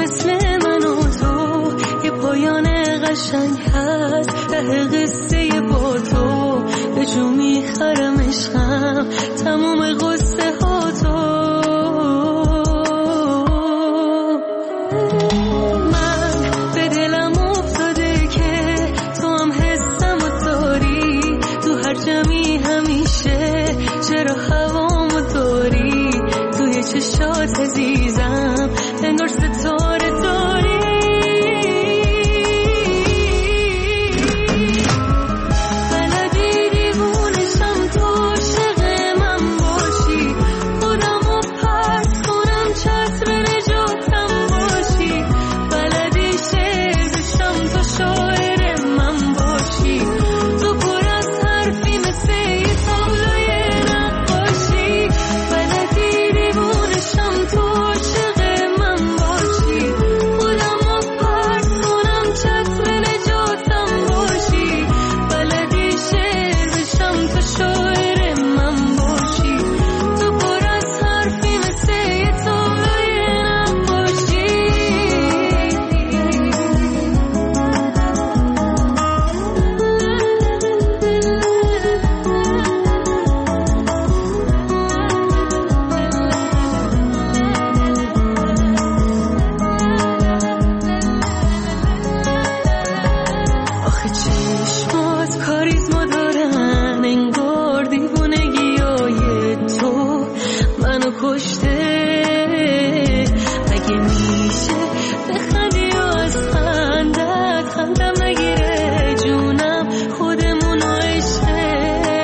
مثل من و تو یه پایان قشنگ هست ته قصه با تو به جو میخرم عشقم تموم قصه ها تو من به دلم افتاده که تو هم حسم و داری تو هر جمعی همیشه چرا هوامو داری توی چشات عزیزم انگار ستاره داری بلدی دیوونشم تو عاشق من باشی خودمو پرت کنم چتر نجاتم باشی بلدی شعر بشم تو شاعر من باشی تو پر از حرفی مثل یه تابلوی نقاشی بلدی دیوونشم تو عاشق من باشی خودمو پرت کنم چتر نجاتم باشی بلدی شعر بشم تو شاعر من باشی تو پر از حرفی مثل یه تابلوی نقاشی آخه چشمات کاریزما دارن انگار دیوونگیای تو منو کشته اگه میشه بخندی و از خندت خندم نگیره جونم خودمونو عشقه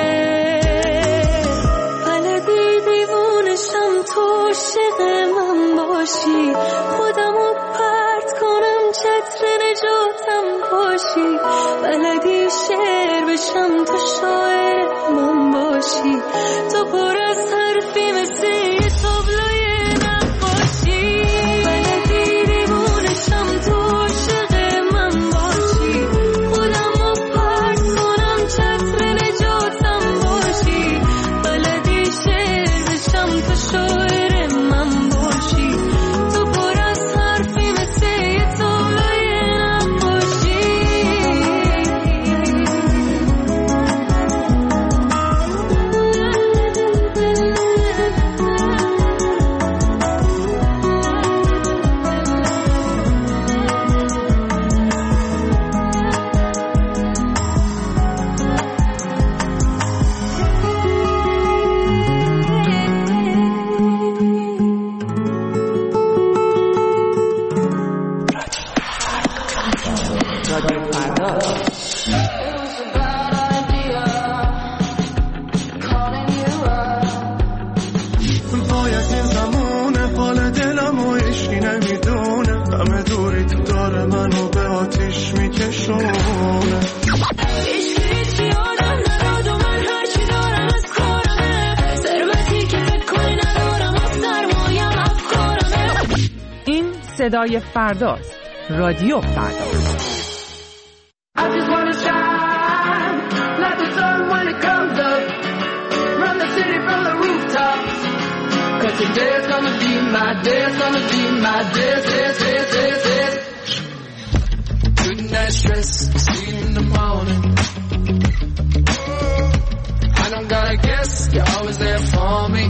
بلدی دیوونشم تو عاشق من باشی خودمو پرت کنم چتر نجاتم باشی بلدی شعر بشم تو شاعر من باشی تو پر از حرفی مثل یه تابلوی نقاشی بلدی دیوونشم تو عاشق من باشی خودمو پرت کنم چتر نجاتم باشی بلدی شعر بشم تو شاعر من باشی تو پر از حرفی مثل یه تابلوی نقاشی باید این زمونه حال دلم و عشقی نمیدونه همه دوری تو داره منو به آتیش میکشونه هیچ یادم نداد و من هرچی دارم از کارمه ثروتی که فکر کنی ندارم از سرمایم افکارمه این صدای فرداست. رادیو فردا. I just wanna shine like the sun when it comes up. Run the city from the rooftops. 'Cause today's gonna be my day, it's gonna be my day, day. Good night stress, see you in the morning. I don't gotta guess, you're always there for me.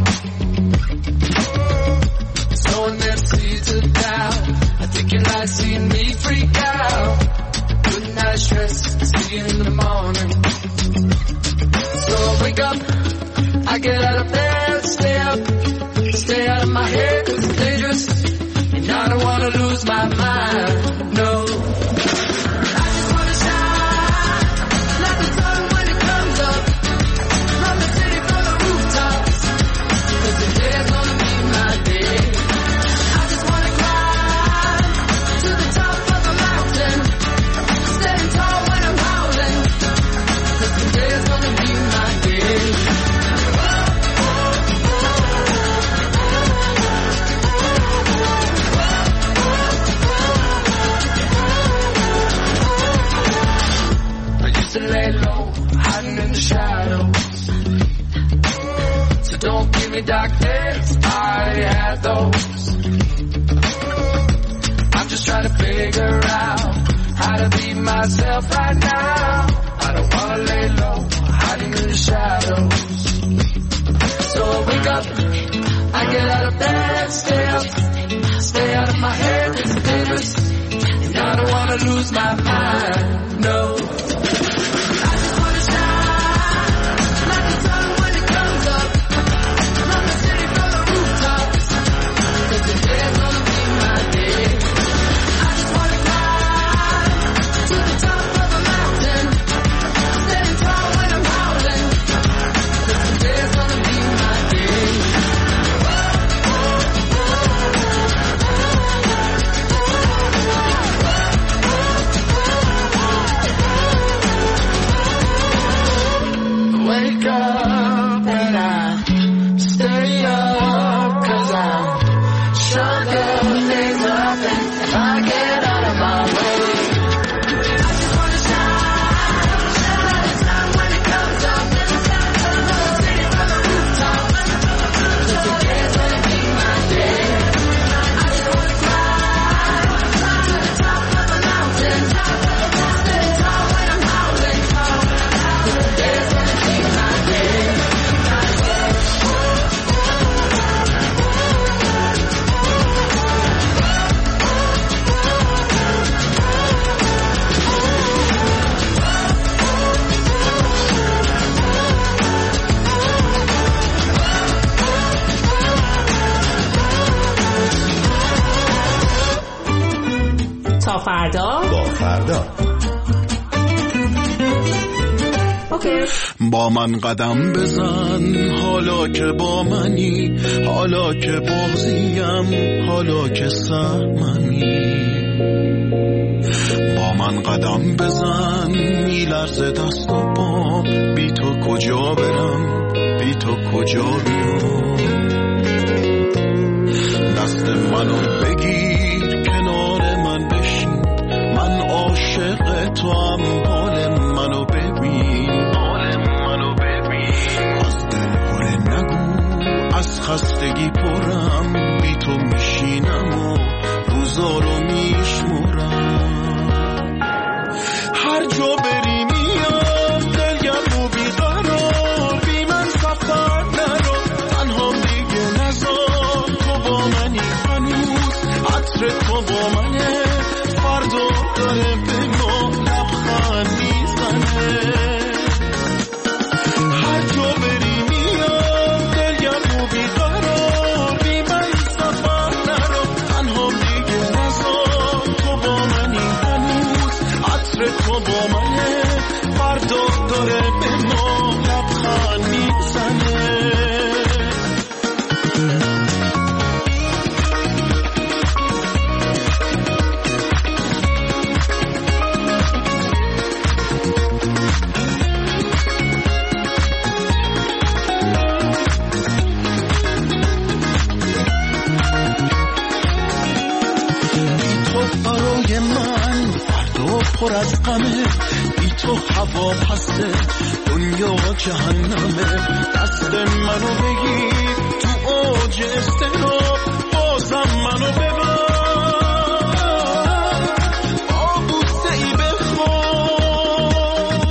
Sowing them seeds of doubt. I think you like seeing me freak out. Good night stress, see you in the morning. So I wake up, I get out of bed, stay up, stay out of my head 'cause it's dangerous. And I don't wanna lose my mind, no. I just wanna shine like the sun when it comes up. Run the city from the rooftops. 'Cause today's gonna be my day. I just wanna climb to the top of the mountain. Standing tall when I'm howling. 'Cause today's gonna be my day. figure out how to be myself right now. I don't wanna lay low, hiding in the shadows. So I wake up, I get out of bed, stay out of my head, it's dangerous. And I don't wanna lose my mind, no. I just wanna shine like the sun when it comes up. From the city, from the rooftops, 'cause today's gonna be my day. I just wanna climb to the top of a mountain, standing tall when I'm howling, 'cause today's gonna be my day. Wake up and I stay up, 'cause I'm stronger days up and I get out of my way. I just wanna shine like the sun when it comes up. From the city, from the rooftops, 'cause today's gonna be my day. I just wanna climb to the top of a mountain, standing tall when I'm howling, 'cause today's gonna be my day. تا فردا با فردا اوکی. با من قدم بزن حالا که با منی، حالا که بازیم، حالا که سهمنی. با من قدم بزن میلرزه دست و پام، بی تو کجا برم، بی تو کجا بیام. دست منو بگیر کنار من بشین، من عاشق تو هم، حال منو ببین، حال منو ببین. از دل پره نگو، از خستگی پرم، بی تو میشینم و روزا رو میشمرم. هر جا بری میام دلگرم و بیقرار، بی من سفر نرو، تنها دیگه نزار. تو با منی هنوز، عطر تو با منه، فردا داره به ما لبخند میزنه. هر جا بری میام دلگرم و بیقرار، بی من سفر نرو، تنها دیگه نزار. تو با منی هنوز، عطر تو با منه، فردا داره به ما لبخند میزنه. برای من فردا پر از غمه، بی تو هوا پسته، دنیا جهنمه. دست منو بگیر تو اوج استراب، بازم منو ببر با بوسه ای بخواب.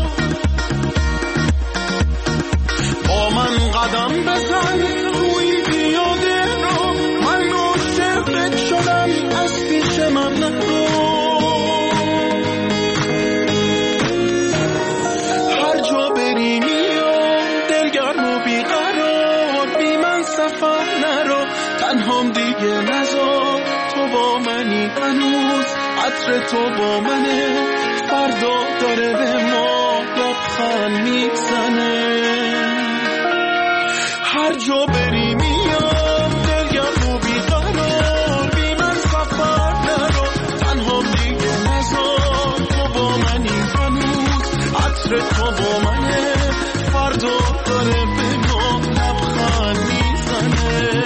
با من قدم بزن توی پیاده رو، من عاشقت شدم از پیش من نرو. هر جا بری میام دلگرم و بیقرار، بی من سفر نرو، تنهام دیگه نزار. تو با منی هنوز، عطر تو با منه، فردا داره به ما لبخند میزنه. هر جا بری میام دلگرم و بیقرار، بی من سفر نرو، تنها دیگه نزار. تو با منی هنوز، عطر تو با منه، فردا داره به ما لبخند میزنه.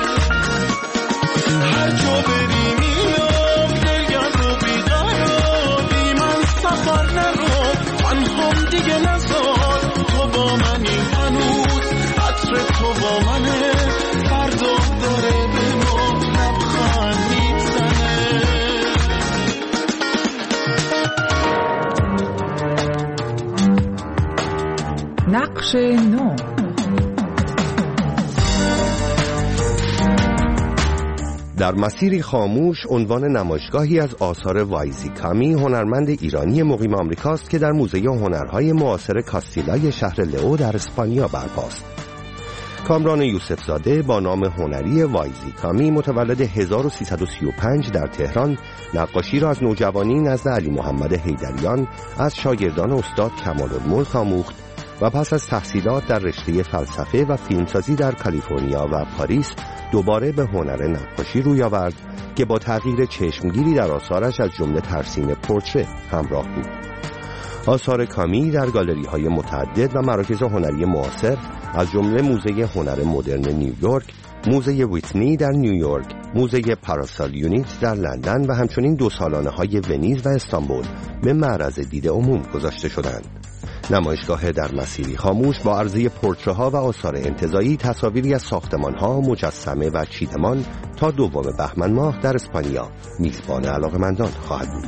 هر جا بری میام دلگرم و بیقرار، بی من سفر نرو، تنها دیگه نزار. تو با منی هنوز، عطر تو با منه، بخش 9. در مسیری خاموش عنوان نمایشگاهی از آثار وایزی کامی، هنرمند ایرانی مقیم آمریکاست که در موزه هنرهای معاصر کاستیلای شهر لئو در اسپانیا برپاست. کامران یوسف زاده با نام هنری وایزی کامی متولد 1335 در تهران نقاشی را از نوجوانی نزد علی محمد حیدریان از شاگردان استاد کمال‌الملک آموخت و پس از تحصیلات در رشته فلسفه و فیلمسازی در کالیفرنیا و پاریس دوباره به هنر نقاشی روی آورد که با تغییر چشمگیری در آثارش از جمله ترسیم پورتره همراه بود. آثار کامی در گالری‌های متعدد و مراکز هنری معاصر از جمله موزه هنر مدرن نیویورک، موزه ویتنی در نیویورک، موزه پاراسال یونیت در لندن و همچنین 2 سالانه‌های ونیز و استانبول به معرض دید عموم گذاشته شدند. نمایشگاه در مسیری خاموش با عرضه پورتره‌ها و آثار انتزاعی تصاویری از ساختمان‌ها، مجسمه و چیدمان تا 2 بهمن ماه در اسپانیا میزبان علاقه‌مندان خواهد بود.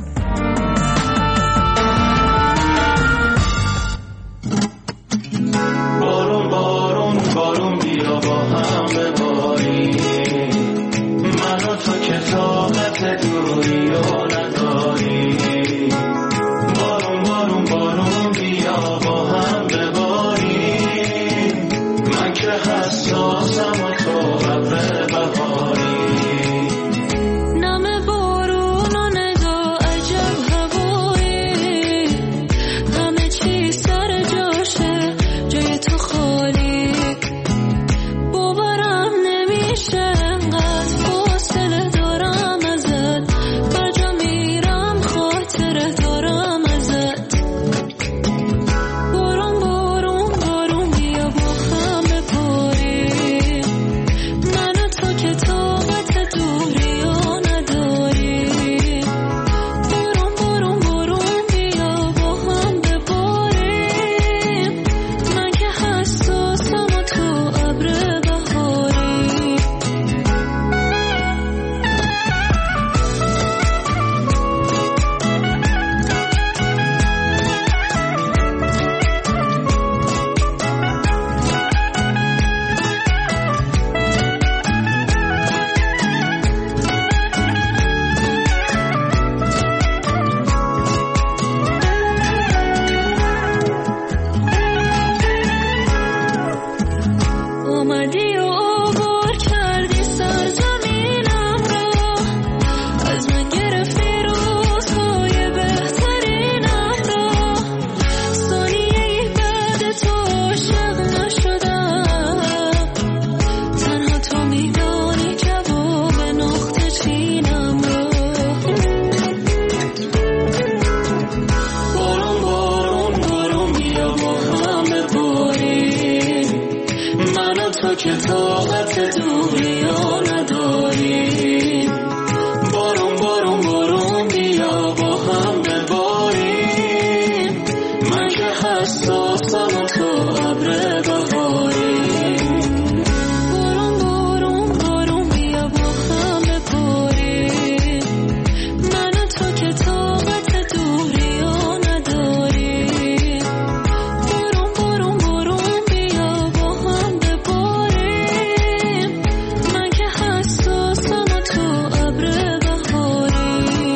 بارون بارون بارون بیا با هم بباریم، من و تو که طاقت دوری رو نداریم. بارون بارون بارون بیا با هم بباریم، من که حساسم و تو ابر بهاری. نم بارون و نگاه عجب هوایی، همه چی سر جاشه جای تو خالی. باورم نمیشه انقدر فاصله دارم ازت، بر جا میرم خاطره دارم ازت. بارون بارون بارون بیا با هم بباریم، من و تو که طاقت دوری رو نداریم. بارون بارون بارون بیا با هم بباریم، من که حساسم و تو ابر بهاری. اومدی و عبور کردی سرزمینم را، از من گرفتی روزهای بهترینم را. ثانیه‌ای بعد تو عاشق نشدم، تنها تو میدانی جواب نقطه چینم را. بارون بارون بارون بیا با هم بباریم، من و تو که طاقت دوری رو نداریم. بارون بارون بارون بیا با هم بباریم، من که حساسم و تو ابر بهاری. بارون بارون بارون بیا با هم بباریم، من و تو که طاقت دوری رو نداریم. بارون بارون بارون بیا با هم بباریم، من که حساسم و تو ابر بهاری.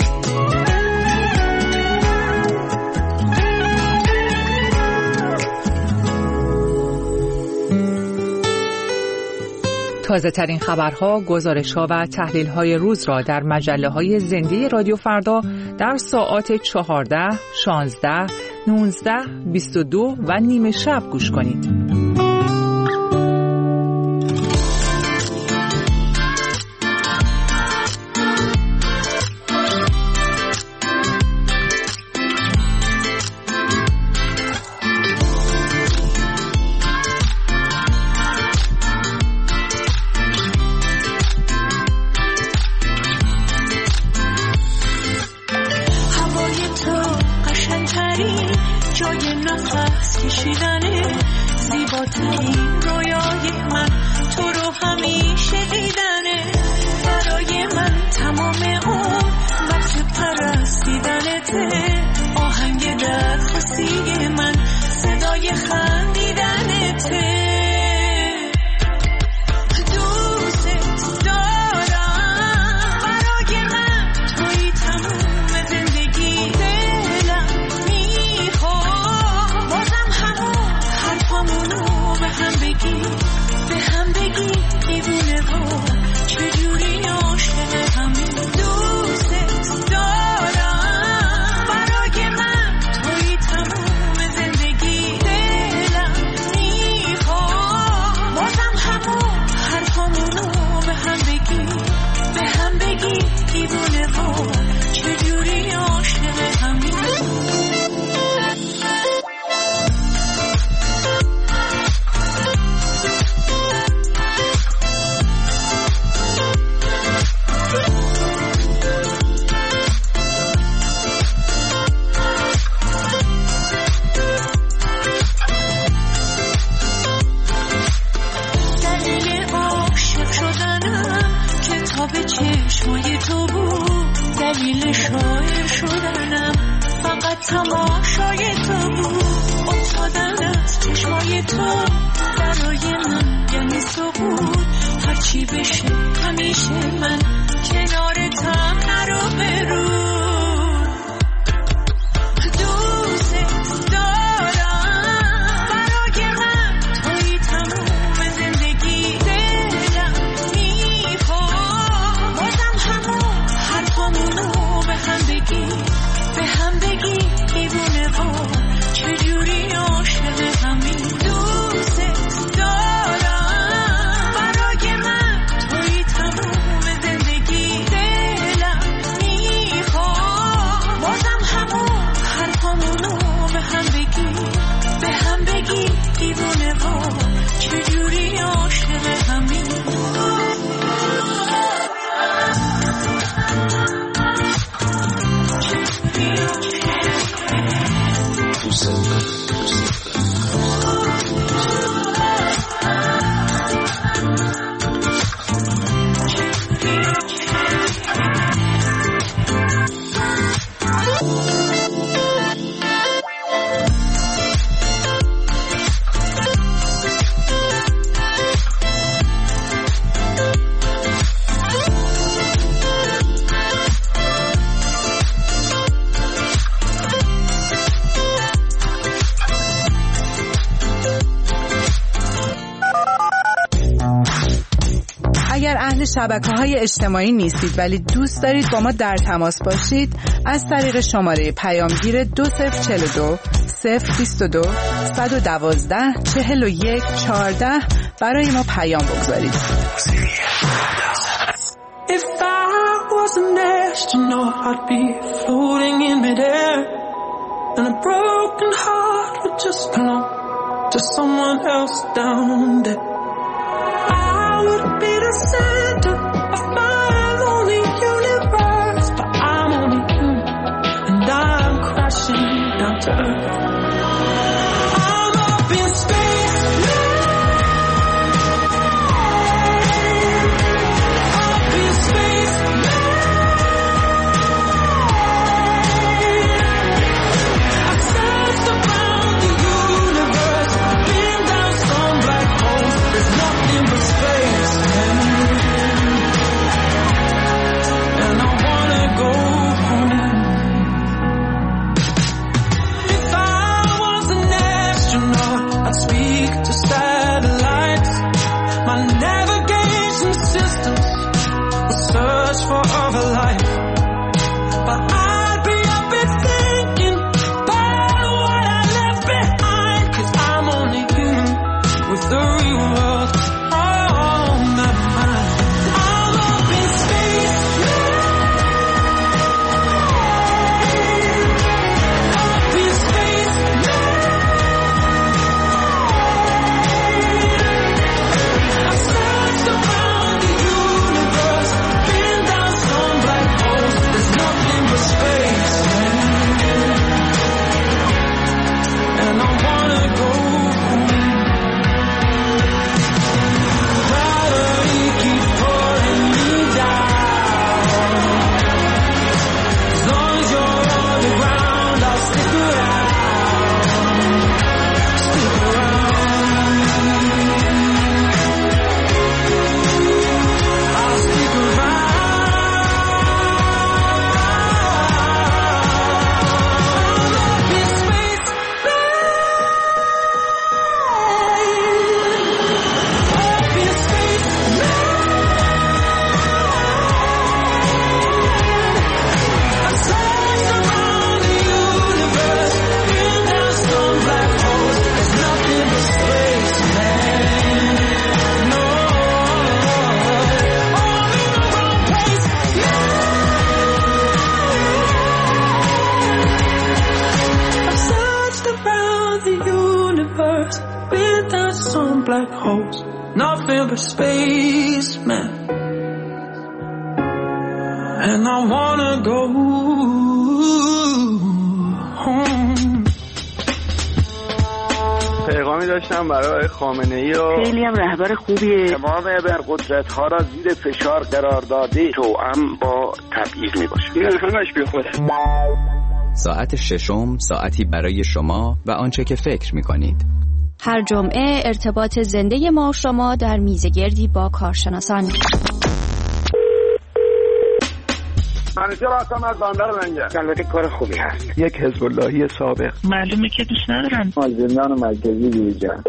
تازه ترین خبرها، گزارش‌ها و تحلیل‌های روز را در مجله‌های زنده رادیو فردا در ساعات 14، 16، 19، 22 و نیم شب گوش کنید. هوای تو قشنگترین جای نفس کشیدنه، زیباترین رویای من تو رو همیشه دیدنه. برای من تمام اون وقت پرستیدنته، آهنگ درخواستی من صدای خندیدنه. همه شاعر شدنم فقط تماشای تو بود، افتادن از چشمای تو برای من یعنی سقوط. هرچی بشه همیشه من کنارتم نرو برو. شبکه‌های اجتماعی نیستید ولی دوست دارید با ما در تماس باشید، از طریق شماره پیامگیر 2042 022 112 41 14 برای ما پیام بگذارید. If I was an astronaut, I'd be floating in midair, and a broken heart would just belong to someone else down there. I would be the center of my lonely universe, but I'm only human, and I'm crashing down to earth. I'm up in space now. Up in space now. I've searched around the universe, been down some black holes. There's nothing but space, and I wanna go home. If I was an astronaut, I'd speak to satellites. My navigation systems would search for other life, but I'd be up and thinking about what I left behind, 'cause I'm only human with the real world on my mind. I'm up in space now. Up in space now. I've searched around the universe, been down some black holes. There's nothing but space, and I wanna go home. Gravity keeps pulling me down. As long as you're on the ground, I'll stick around. Stick around. I'll stick around. Up in space Up in space I've searched around the universe, been down some black holes. There's nothing but space, man. No, I'm in the wrong place now. I've searched around the universe, been down some black holes. Nothing but space, man. And I wanna go home. پیغام سلامی داشتم برای خامنه‌ای و خیلی هم رهبر خوبیه. تمام ابرقدرت‌ها را زیر فشار قرار داده توأم با تبعیض میباشه. این همش بیخوده. ساعت ششم ساعتی برای شما و آنچه که فکر می‌کنید. هر جمعه ارتباط زنده ما و شما در میزگردی با کارشناسان. منیجر هستم از بندر منجر. البته کار خوبی هست. یک حزب اللهی سابق. معلومه که دوست ندارم. زندان مرکزی بیرجان.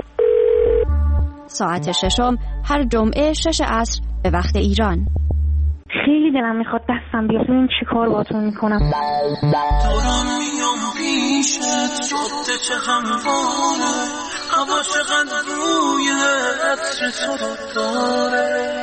ساعت ششم هر جمعه 6 عصر به وقت ایران. خیلی دلم میخواد دستم بیاد ببین چی کار باهاتون میکنم. دوران میام پیشت جاده چه همواره، هوا چقدر روی عطر تو رو داره.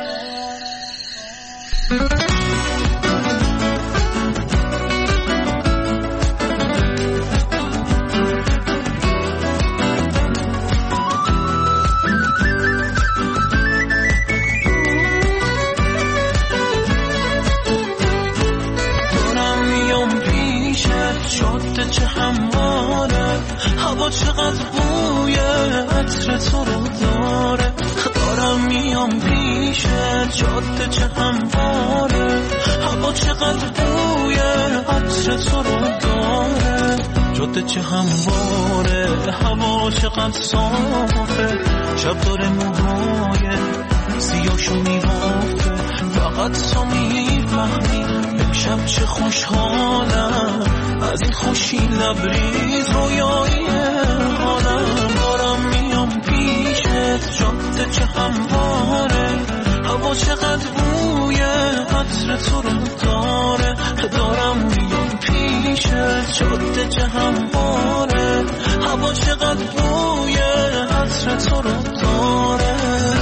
جاده چه همواره، هوا چقدر بوی عطر تو رو داره. دارم میام پیش جاده چه همواره، هوا چقدر بوی عطر تو رو داره. جاده چه همواره، هوا چقدر صافه، شب داره موهای سیاهشو میبافه. فقط تو میفهمی امشب چه خوشحالم، از این خوشی لبریز رویایی حالم. دارم میام پیشت جاده چه همواره، هوا چقدر بوی عطر تو رو داره. دارم میام پیشت جاده چه همواره، هوا چقدر بوی عطر تو رو داره.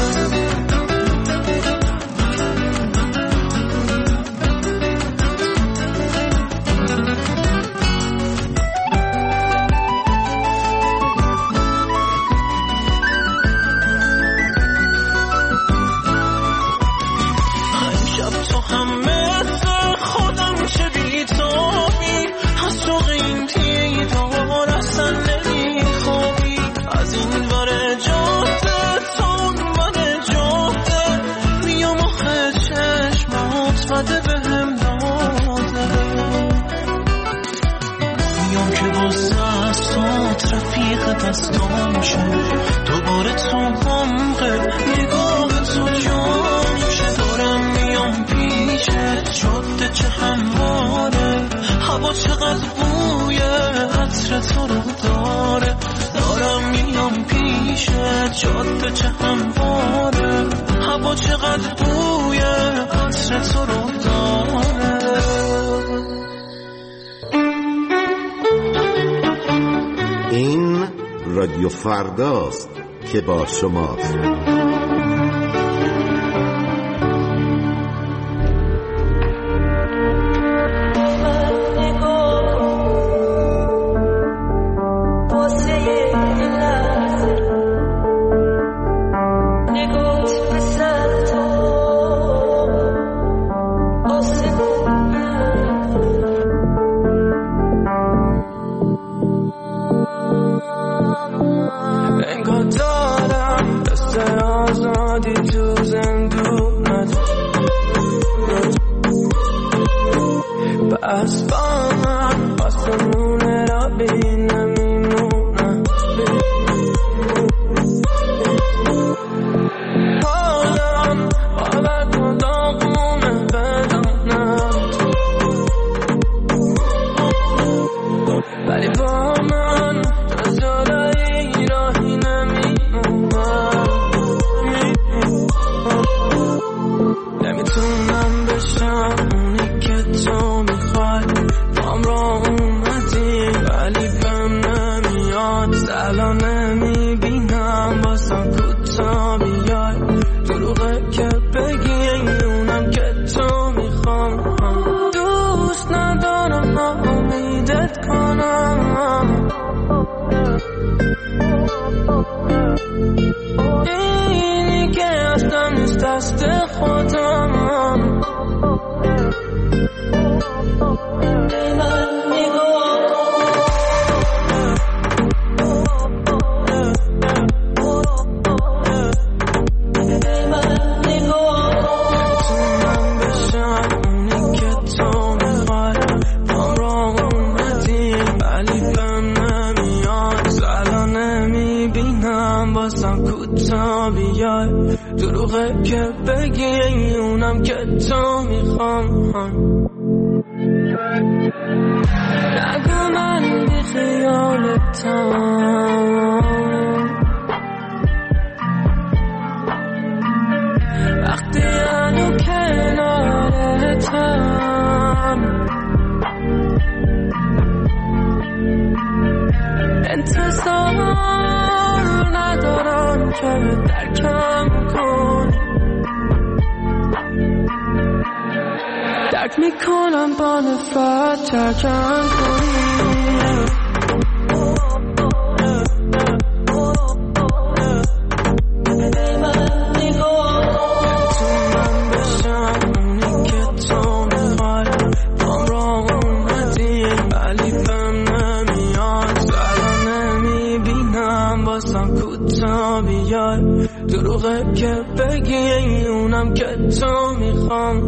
دستام شد دوباره تو غمقه نگاه تو جاشه. دارم میام پیشت جاده چه همواره، هوا چقدر بوی عطر تو رو داره. دارم میام پیشت جاده چه همواره، هوا چقدر بوی عطر تو رو داره. این رادیو فرداست که با شماست. کوتا بیای دروغه که بگی اونم که تو میخوام نگو من بی خیالتم وقتی هنو کنارتم انتظار ندارم که درکم کنی درک میکنم با نفرت ترکم کنی دروغه که بگی اونم که تو میخوام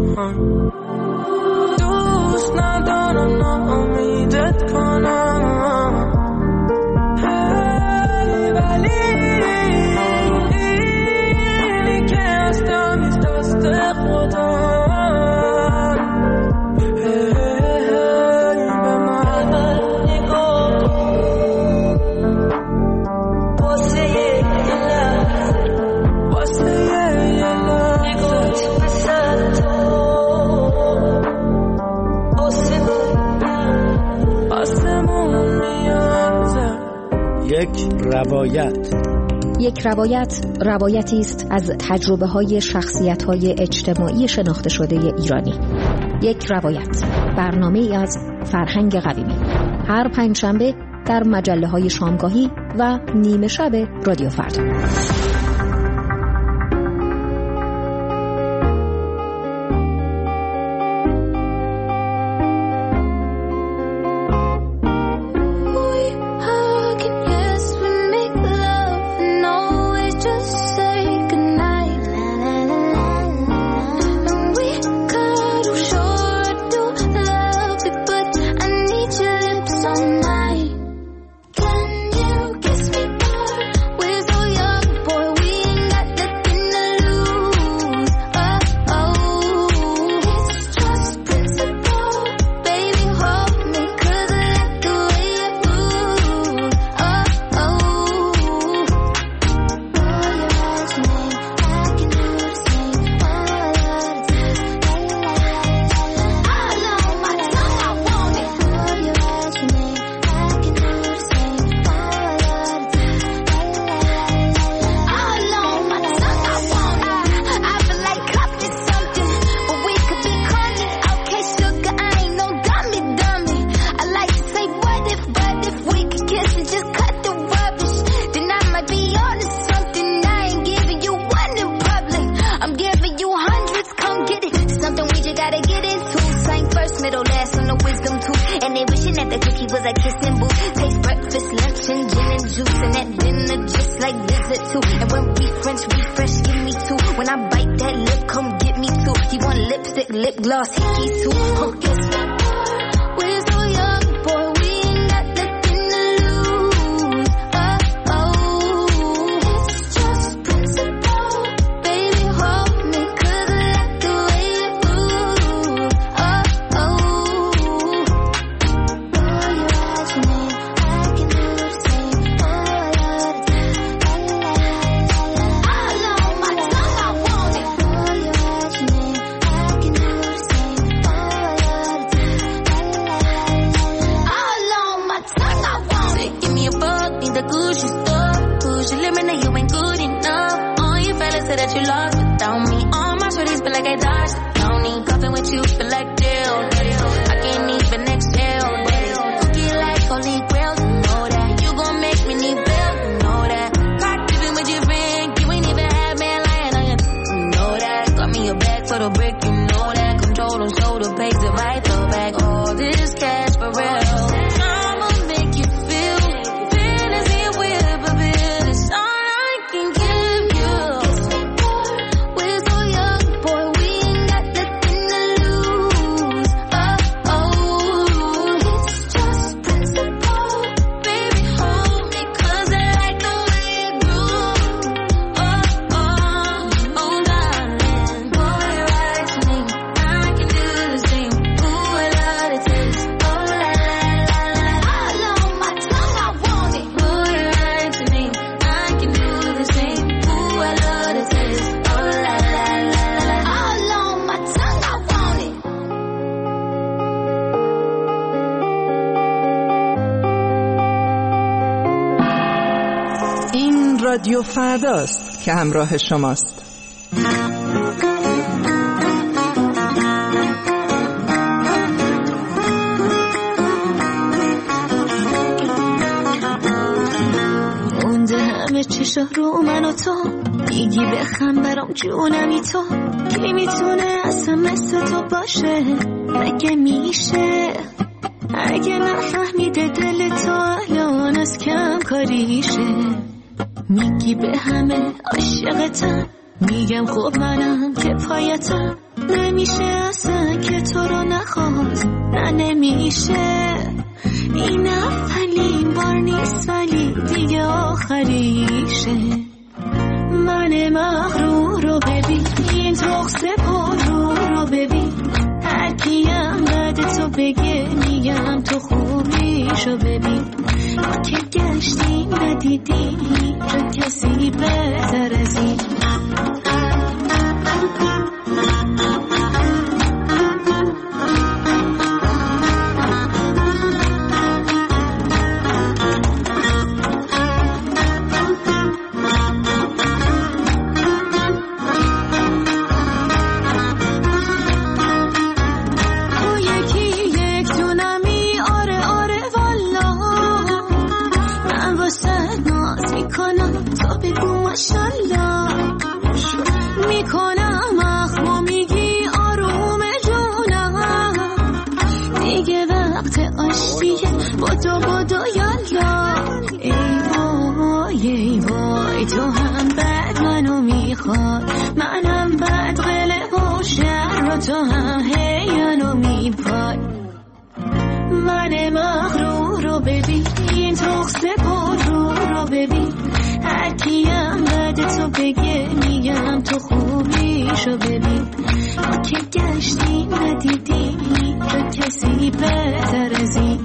دوست ندارم ناامیدت کنم ولی اینی که هستم از دست خدا یک روایت روایتی است از تجربه‌های شخصیت‌های اجتماعی شناخته شده ایرانی. یک روایت برنامه‌ای از فرهنگ قویمی هر پنجشنبه در مجله‌های شامگاهی و نیمه شب رادیو فردا. رادیو فرداست که همراه شماست. مونده همه چشا رو من و تو، میگی بخم برام جونمی تو، کی میتونه اصلا مثل تو باشه؟ مگه میشه؟ اگه نفهمیده دل تو الان از کم کاریشه، میگی به همه عاشقتم، میگم خب منم که پایتم، نمیشه اصلا که تو رو نخواست، نه نمیشه، این اولین بار نیست ولی دیگه آخریشه. من مغرور رو ببین، این تخص پرو رو ببین، هر کیم بعد تو بگه میگم تو خوبیشو ببین، ما که گشتیم ندیدیم تو کسی بهتر از این. تو هم بعد منو میخواد، منم بعد قله و شهر و تو هم هیانو میپای. من مغرور رو ببین، این تخص پرو رو ببین، هر کیم بعد تو بگه میگم تو خوبیشو ببین، ما که گشتیم ندیدیم تو کسی بهتر از این.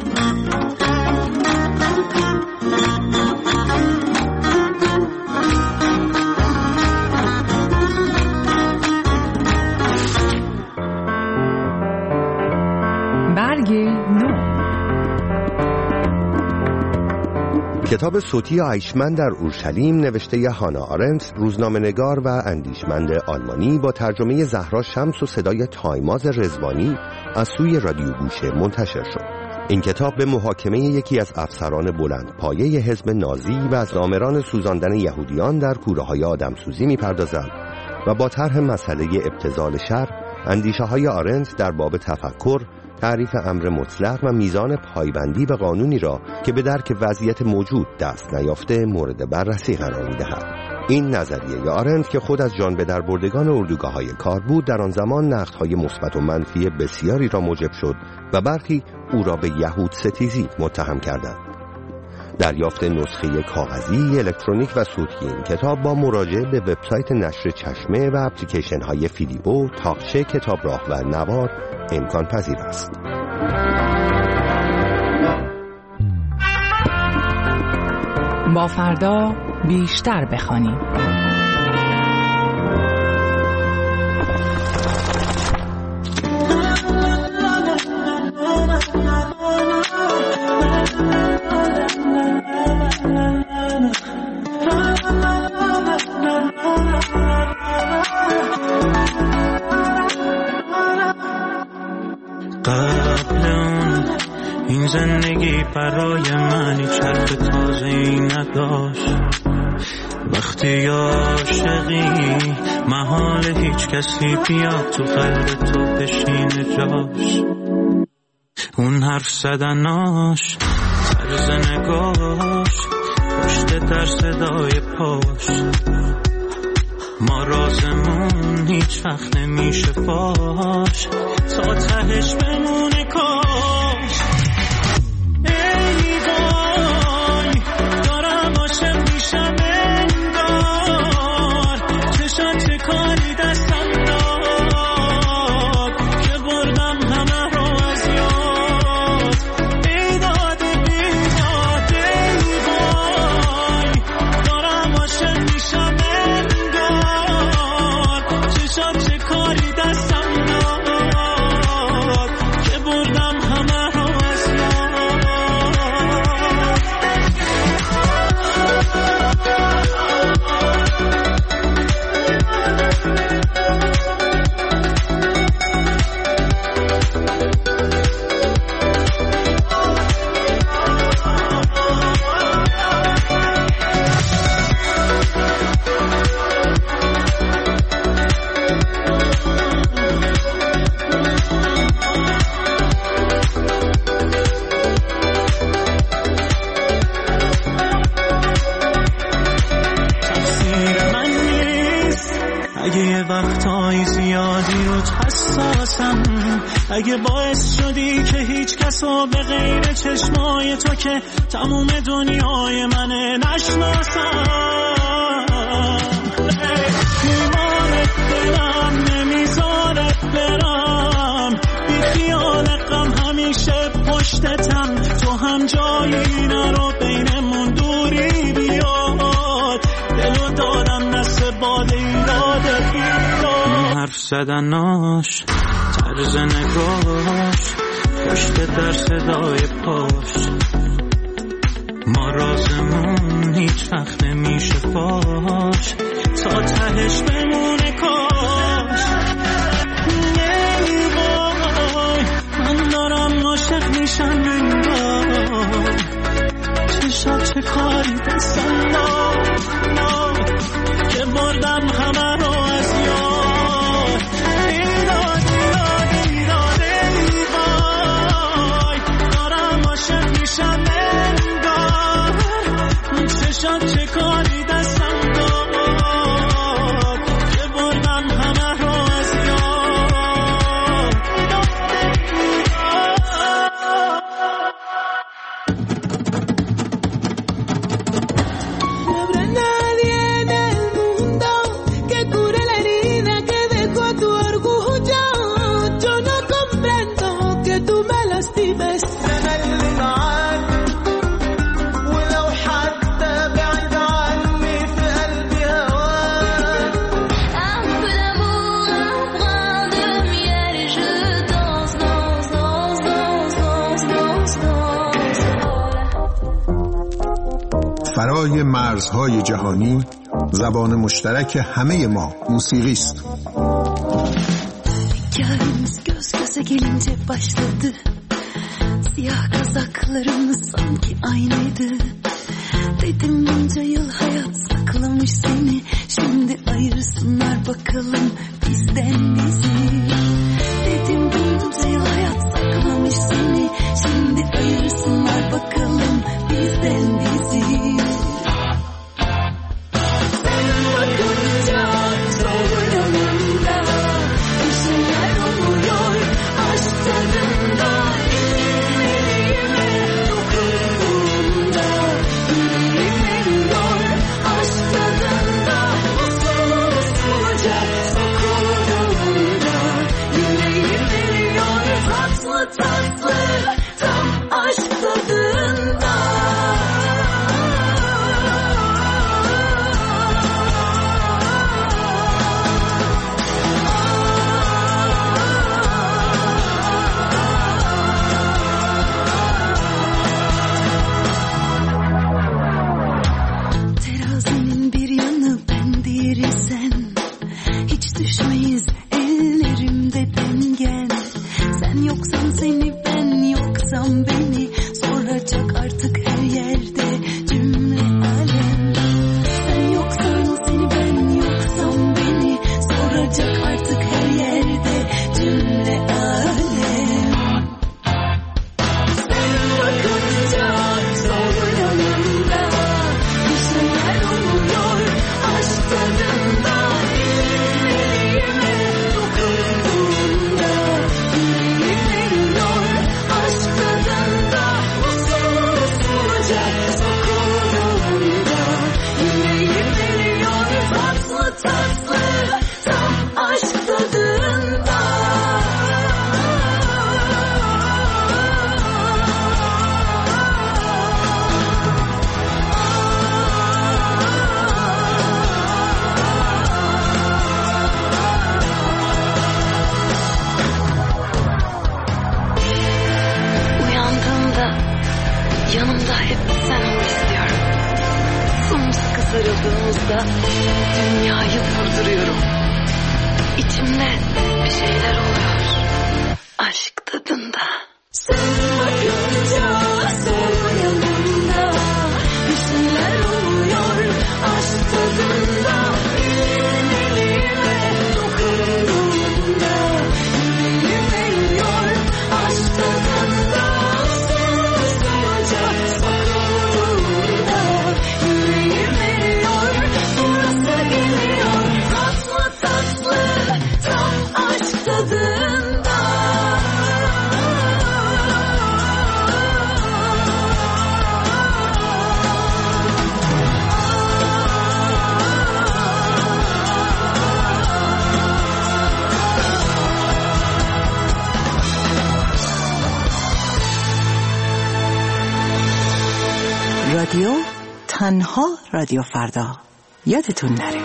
کتاب صوتی آیشمن در اورشلیم نوشته هانا آرنت، روزنامه‌نگار و اندیشمند آلمانی، با ترجمه زهرا شمس و صدای تایماز رضوانی از سوی رادیو گوشه منتشر شد. این کتاب به محاکمه یکی از افسران بلند پایه حزب نازی و از آمران سوزاندن یهودیان در کوره‌های آدمسوزی می‌پردازد و با طرح مسئله ابتذال شر، اندیشه‌های آرنت در باب تفکر، تعریف امر مطلق و میزان پایبندی به قانونی را که به درک وضعیت موجود دست نیافته مورد بررسی قرار می‌دهد. این نظریه آرنت که خود از جان به در بردگان اردوگاه‌های کار بود، در آن زمان نقدهای مثبت و منفی بسیاری را موجب شد و برخی او را به یهود ستیزی متهم کردند. دریافت نسخه کاغذی، الکترونیک و صوتی این کتاب با مراجعه به وبسایت نشر چشمه و اپلیکیشن‌های فیلیبو، تاقچه، کتابراه و نوار امکان پذیر است. با فردا بیشتر بخوانیم. قبل اون این زندگی برای من هیچ حرف تازه‌ای نداشت. وقتی عاشقی محال هیچ کسی بیاد تو قلب تو بشینه جاش. اون حرف زدناش، طرز نگاش، پشت در صدای پاش، ما رازمون هیچ وقت نمیشه فاش، تا تهش بمونه کاش. ای وای دارم عاشق میشم انگار، چشات کاری دستم داد که بردم همه رو از یاد. ای داد بیداد، ای وای دارم عاشق میشم انگار، چشات کاری دستم داد که بردم اگه باعث شدی که هیچ کسو به غیر چشمای تو که تموم دنیای منه نشناسم. ایمان دلم نمیذاره برم، بی خیال غم همیشه پشتتم، تو هم جایی نرو بینمون دوری بیاد، دلو دادم دست باد ایراد بیاد. حرف زدناش، طرز نگاش، پشت در صدای پاش، ما رازمون هیچ وقت نمیشه فاش، تا تهش بمونه کاش. نمیوای من دارم عاشق میشم انگار، چشات چه کاری دستم که بردم همه رو از یاد. ایراد ایراد ایراد ایوای دارم عاشق میشم انگار، چشات چه کاری دستم که بردم همه رو از یاد. فرای مرزهای جهانی زبان مشترک همه ما موسیقی است. Hikayemiz göz göze gelince başladı. Siyah kazaklarımız sanki aynıydı. Dedim bunca yıl hayat saklamış seni, şimdi ayırsınlar bakalım bizden bizi. Dedim bunca yıl hayat saklamış seni, şimdi ayırsınlar bakalım bizden bizi. Yanımda hep sen ol istiyorum. Sımsıkı sarıldığımızda dünyayı durduruyorum. İçimde bir şeyler oluyor. Aşk tadında. Sen bakınca sol yanımda bir şeyler oluyor. Aşk tadında. Elime dokunduğunda yüreğim eriyor. Aşk tadında. Sıcak sokulduğunda yüreğim eriyor. Burası geliyor. Tatlı tatlı tam aşk tadında. رادیو، تنها رادیو فردا. یادتون نره.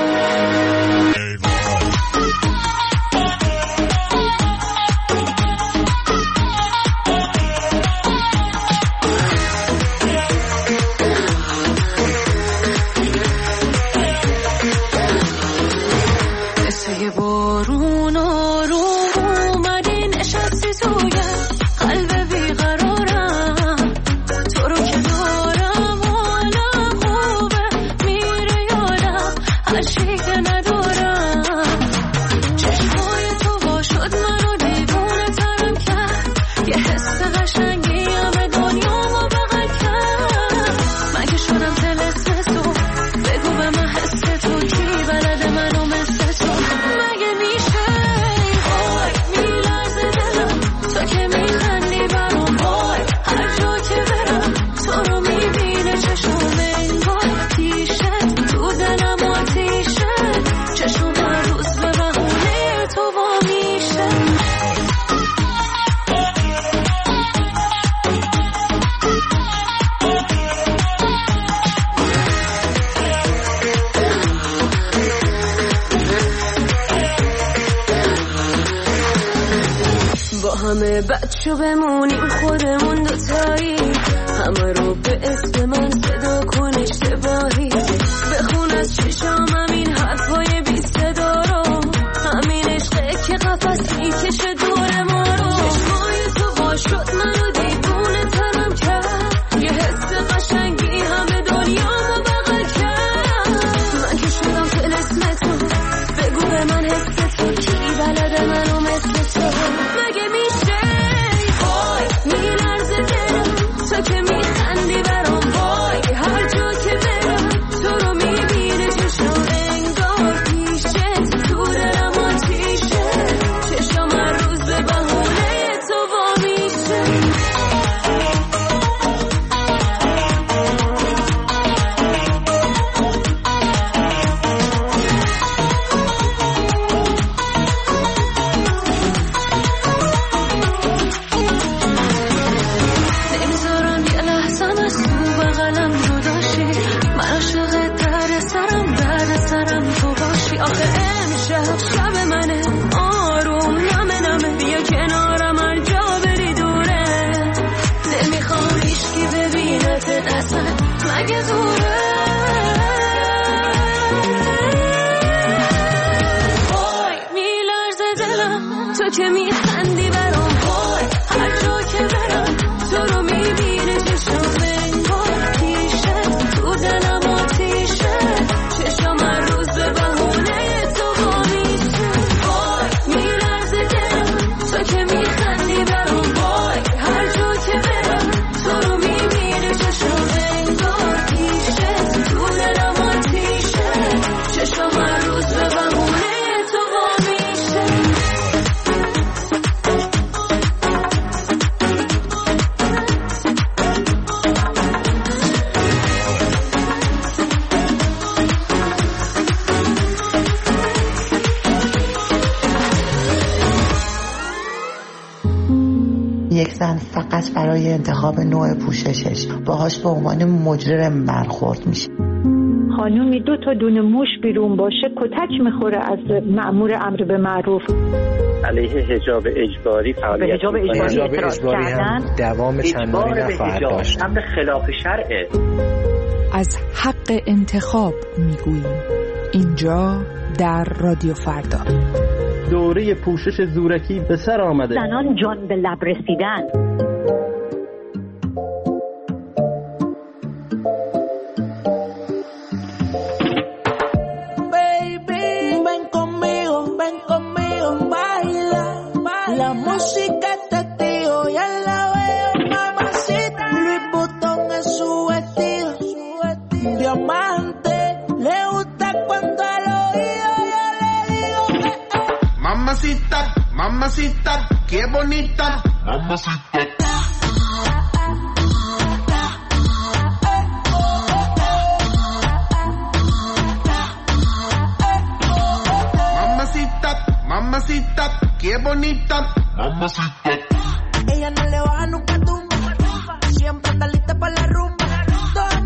مثل بارون آروم اومدی نشستی تویم قلب بیقرارم، تو رو که دارم حالم خوبه میره یادم هر چی که ندارم. چشمای تو با شد منو دیوونه ترم کرد، یه حس قشنگی همه دنیامو بغل کرد. مگه شدم طلسم تو، بگو به من حس تو کی بلد منو مثل تو. مگه میشه وای میلرزه دلم تو که میخندی برام، وای هر جا که برم تو رو میبینه چشم انگار پیشت تو دلم آتیشه. چشم هر روز به بهونه تو وا میشه. با همه بچه بمونیم خودمون دوتایی، همه رو به اسم من صدا کن اشتباهی. بخون از چشام همین حرفای بی صدا رو، همین عشقه که قفص میکشه دور ما رو. چشمای تو با شد منو دیوونه ترم کرد، یه حس قشنگی همه دنیامو بغل کرد. من که شدم طلسم تو، بگو به من حس تو کی بلده منو مثل تو. مگه میشه وای میلرزه دلم تو که میخندی برام، وای هر جا که برم تو رو میبینه چشم انگار پیشت تو دلم آتیشه. چشم هر روز به بهونه تو وا میشه. نمیذارم یه لحظه از تو بغلم جداشی، من عاشق درد سرم تو باشی. آخه امشب شب منه آروم نمه نمه، بیا کنارم هر جا بری دوره. نمیخوام هیچکی ببینت اصلا مگه دوره. وای میلرزه دلم تو که میخندی برام، وای هر جا که برم تو رو میبینه چشم انگار پیشت تو دلم آتیشه. چشم هر روز به بهونه تو وا میشه. وای میلرزه دلم تو که میخندی برام، وای هر جا که برم تو رو میبینه چشم انگار پیشت تو دلم آتیشه. چشم هر روز به بهونه تو وا میشه. یک زن فقط برای انتخاب نوع پوششش باهاش به عنوان مجرم برخورد میشه. خانومی 2 تا دونه موش بیرون باشه کتک میخوره از مأمور امر به معروف. علیه حجاب اجباری فعالیت، به حجاب اجباری هم دوام چندانی نخواهد داشت. امر خلاف شرعه. از حق انتخاب میگوییم اینجا در رادیو فردا. دوره پوشش زورکی به سر آمده. زنان جان به لب رسیدن. Mamacita, qué bonita. Mamacita. Mamacita, mamacita, qué bonita. Mamacita. Ella no le baja nunca tumba, siempre está lista para la rumba. Todas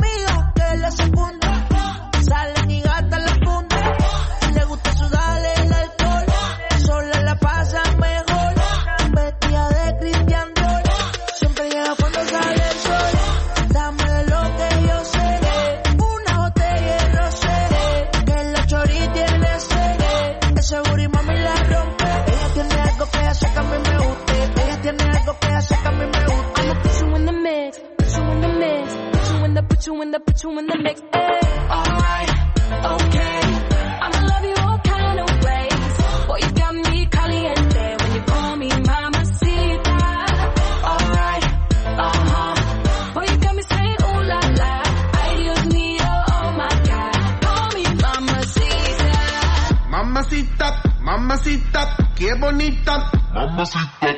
put you in the mix. Alright, okay. I'ma love you all kind of ways. Boy, you got me caliente when you call me mamacita. Alright, boy, you got me saying ooh la la. Ay, Dios mío, oh my God. Call me mamacita. Mamacita, mamacita, qué bonita. Mamacita.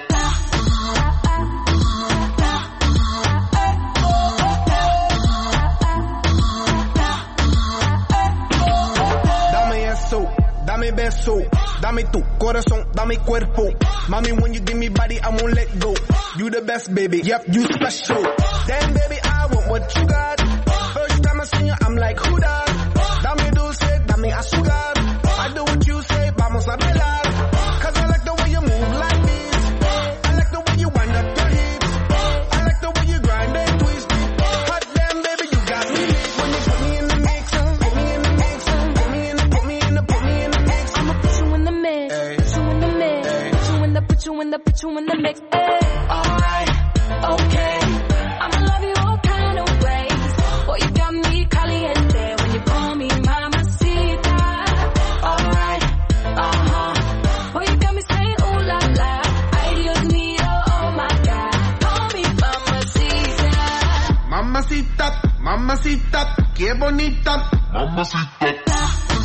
Dame beso, dame tu corazón, dame cuerpo. Mami, when you give me body, I won't let go. You the best, baby, yep, you special. Damn, baby, I want what you got. First time I seen you, I'm like, who that? Dame dulce, dame azúcar. I do what you say, vamos a bailar. Cause I like the way you move like this. I like the way you wind up your hips. I like the way you grind and twist it. Hot damn, baby, you got me lit. When you put me in the mix, put me in the mix, put me in the mix. I'ma put you in the mix, put you in the mix, put you in the mix. Alright, okay. I'ma love you all kind of ways. Boy, you got me caliente when you call me mamacita. Alright, boy, you got me saying ooh la la. Ay, Dios mío, oh my God. Call me mamacita. Mamacita, mamacita, qué bonita. Mamacita.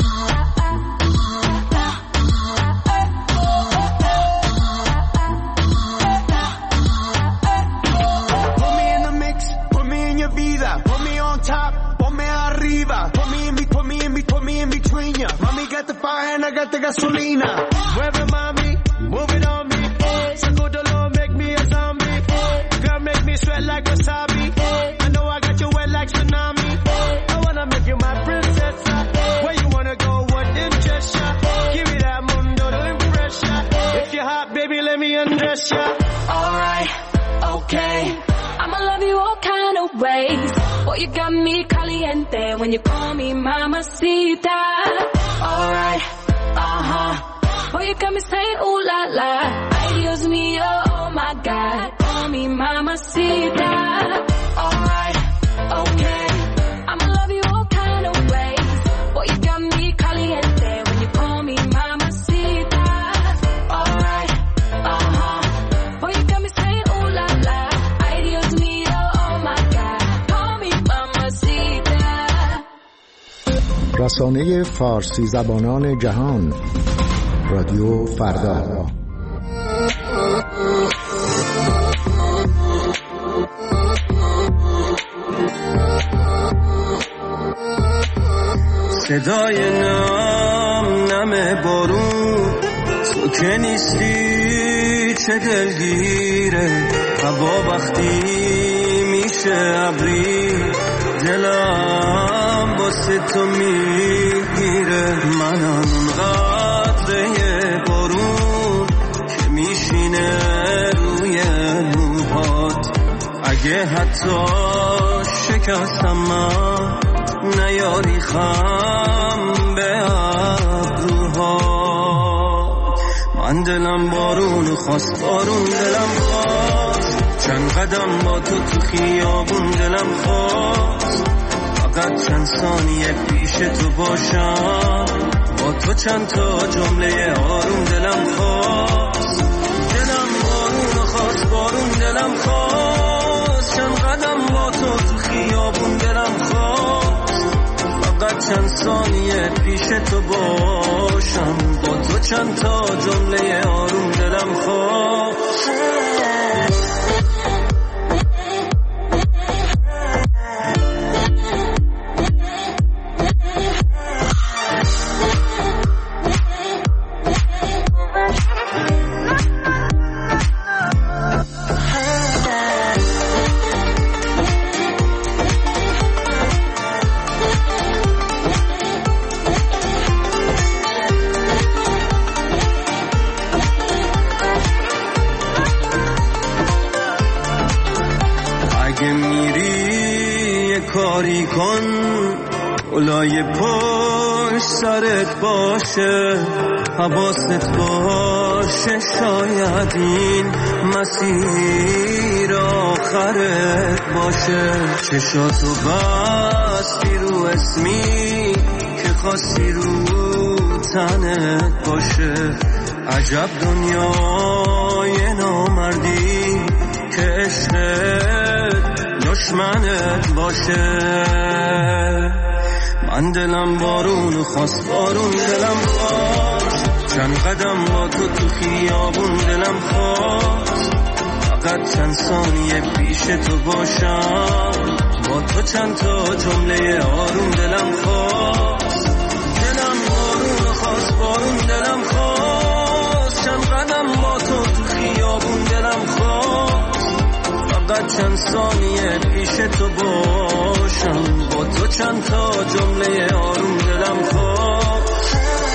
Put me on top, ponme arriba. Put me in between ya. Mommy got the fire and I got the gasolina. Mueve mami, move it on me. Sacudolo, make me a zombie. Girl, make me sweat like wasabi. I know I got you wet like tsunami. I wanna make you my princess. Where you wanna go, what interest ya? Give me that mundo to impress ya. If you're hot, baby, let me undress ya. Alright, okay. I'ma love you all kind of ways. Boy, you got me caliente when you call me mamacita. Alright, boy, you got me saying ooh la la. Ay, Dios mío, oh my God. Call me mamacita. Alright, okay. I'ma love you all kind of ways. Boy, you got me caliente when you call me mamacita. Alright, boy, you got me saying ooh la la. رسانه فارسی زبانان جهان رادیو فردا. صدای نم بارون تو که نیستی چه دلگیره. هوا وقتی میشه ابری دلم واسه تو میگیره. منم اون قطره بارون که میشینه روی موهات. اگه حتی شکستم من نیاری خم به ابروهات. من دلم بارون خواست، بارون دلم خواست. چند قدم با تو خیابون دلم خواست. فقط چند ثانیه پیش تو باشم، با تو چند تا جمله آروم دلم خواست. دلم بارون خواست، بارون دلم خواست. چند قدم با تو خیابون دلم خواست. فقط چند ثانیه پیش تو باشم، با تو چند تا جمله آروم دلم خواست. کاری کن اولای پشت سرت باشه، حواست باشه باشه شاید این مسیر آخرت باشه. چشاتو بستی رو اسمی که خواستی رو تنت باشه. عجب دنیای نامردی که عشقت دشمنت باشه. من دلم بارون خواست، بارون دلم خواست، چند قدم با تو خیابون دلم خواست. فقط چند ثانیه پیش تو باشم، با تو چند تا جمله آروم دلم خواست. دلم بارون خواست، بارون دلم خواست، چند قدم با تو خیابون دلم خواست. فقط چند ثانیه پیش تو باشم، با تو چند تا جمله آروم دلم خواست.